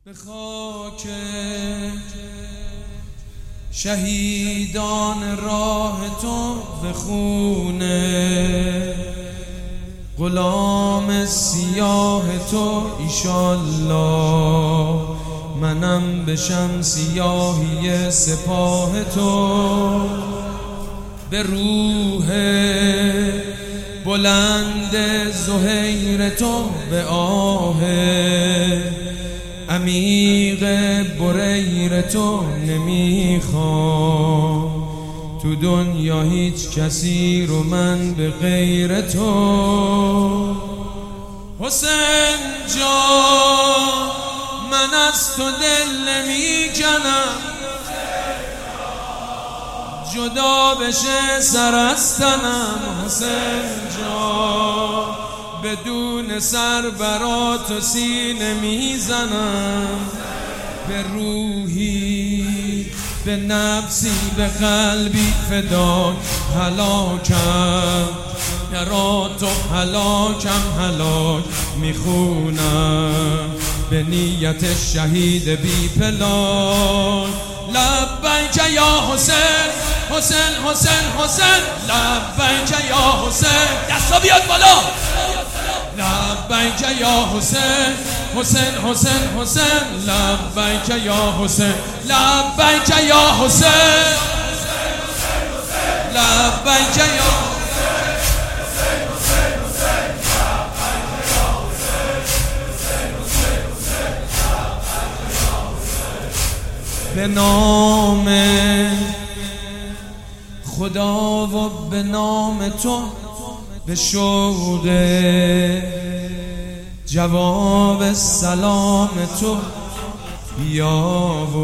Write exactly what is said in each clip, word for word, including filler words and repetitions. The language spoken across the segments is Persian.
به خاک شهیدان راه تو، به خونه غلام سیاه تو ایشالله منم بشم سیاهی سپاه تو. به روح بلند زهیر تو، به آه عمیق بریر تو نمیخوام تو دنیا هیچ کسی رو من به غیر تو. حسین جان من از تو دل نمیکنم، جدا بشه سر از تنم. حسین جان بدون سر برات و سینه میزنم. به روحی به نفسی به قلبی فدای هلاکم، درات و هلاکم هلاک میخونم به نیت شهید بی پلای. لبیک یا حسین حسین حسین حسین لبیک یا حسین. دستا بیاد بالا. لبیک یا حسین حسین حسین حسین لبیک یا حسین لبیک یا حسین لبیک یا به نام خدا و به نام تو، به شوق جواب سلام تو بیا و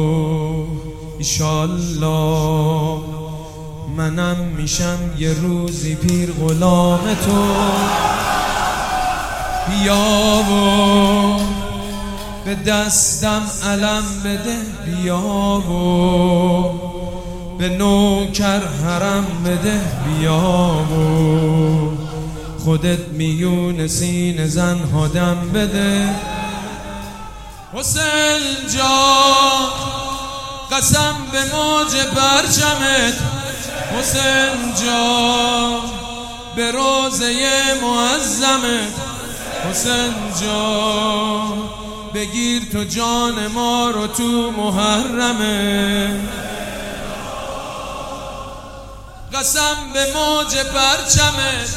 ایشالله منم میشم یه روزی پیر غلام تو. بیا و به دستم علم بده، بیا و به نوکر حرم بده، بیا و خودت میون سین زن ها دم بده. حسین جان قسم به موج پرچمت، حسین جان به روزه معظمت، حسین جان بگیر تو جان ما رو تو محرمه. قسم به موج پرچمت،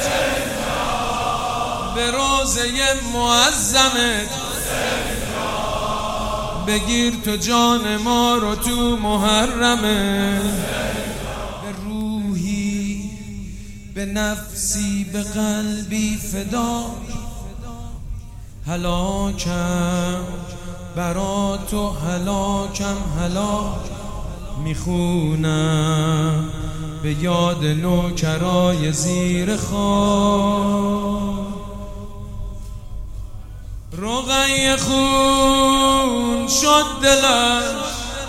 به روزه معظمت، بگیر تو جان ما رو تو محرمه. به روحی به نفسی به قلبی فدا هلاکم برا تو هلاکم هلاک میخونم به یاد نوکرای زیر خاک. رقیه خون شد دلش،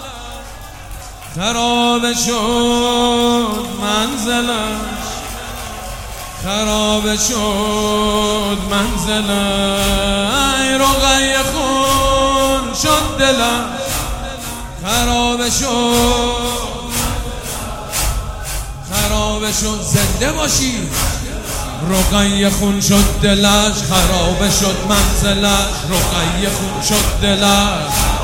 خراب شد منزلش، خراب شد منزلش. رقیه خون شد دلش، خراب شد خراب شد. زنده باشی. رقیه خون شد دلش، خراب شد منزلش، رقیه خون شد دلش.